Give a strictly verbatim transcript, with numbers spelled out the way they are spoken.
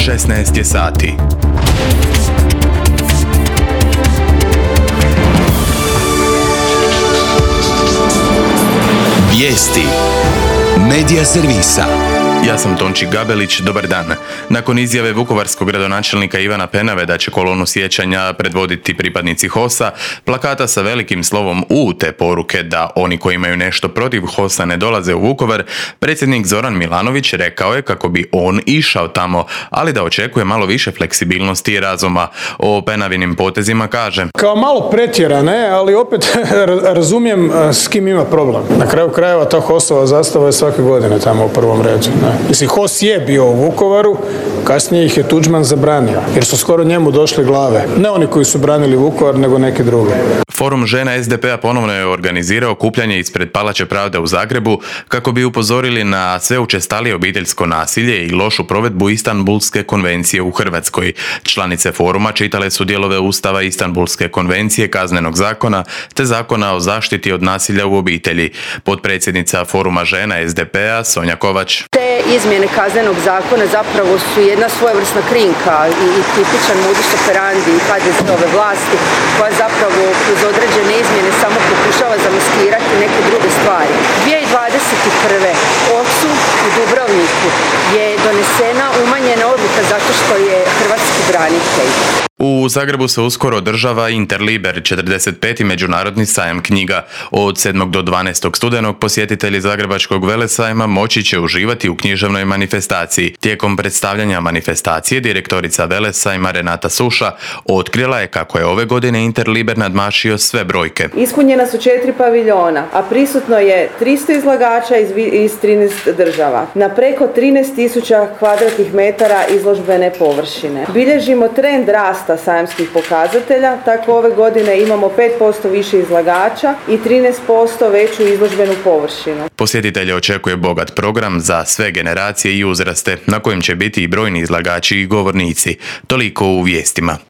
šesnaest je sati. Vijesti Medija servisa. Ja sam Tonči Gabelić, dobar dan. Nakon izjave vukovarskog gradonačelnika Ivana Penave da će kolonu sjećanja predvoditi pripadnici HOS-a, plakata sa velikim slovom U te poruke da oni koji imaju nešto protiv HOS-a ne dolaze u Vukovar, predsjednik Zoran Milanović rekao je kako bi on išao tamo, ali da očekuje malo više fleksibilnosti i razuma. O Penavinim potezima kaže: Kao malo pretjerane, ali opet razumijem s kim ima problem. Na kraju krajeva ta HOS-ova zastava je svake godine tamo u prvom redu. Mislim, HOS je bio u Vukovaru, kasnije ih je Tuđman zabranio, jer su skoro njemu došle glave. Ne oni koji su branili Vukovar, nego neki drugi. Forum žena es de pe-a ponovno je organizirao okupljanje ispred Palače pravde u Zagrebu kako bi upozorili na sve učestalije obiteljsko nasilje i lošu provedbu Istanbulske konvencije u Hrvatskoj. Članice foruma čitale su dijelove Ustava Istanbulske konvencije, Kaznenog zakona te Zakona o zaštiti od nasilja u obitelji. Potpredsjednica Foruma žena es de pe-a Sonja Kovač: Te izmjene Kaznenog zakona zapravo su jedna svojevrsna krinka i tipičan modus operandi ha de ze-ove vlasti, koja zapravo kroz određene izmjene samo pokušava zamaskirati neke druge stvari. dvije tisuće dvadeset prve. Ocu u Dubrovniku je donesena umanjena odluka zato što je hrvatski branitelj. U Zagrebu se uskoro održava Interliber, četrdeset peti međunarodni sajam knjiga. Od sedmog do dvanaestog studenog posjetitelji Zagrebačkog velesajma moći će uživati u književnoj manifestaciji. Tijekom predstavljanja manifestacije direktorica velesajma Renata Suša otkrila je kako je ove godine Interliber nadmašio sve brojke. Ispunjena su četiri paviljona, a prisutno je tristo izlagača iz, iz trinaest država. Na preko trinaest tisuća kvadratnih metara izložbene površine. Bilježimo trend rasta sajamskih pokazatelja, tako ove godine imamo pet posto više izlagača i trinaest posto veću izložbenu površinu. Posjetitelje očekuje bogat program za sve generacije i uzraste, na kojem će biti i brojni izlagači i govornici. Toliko u vijestima.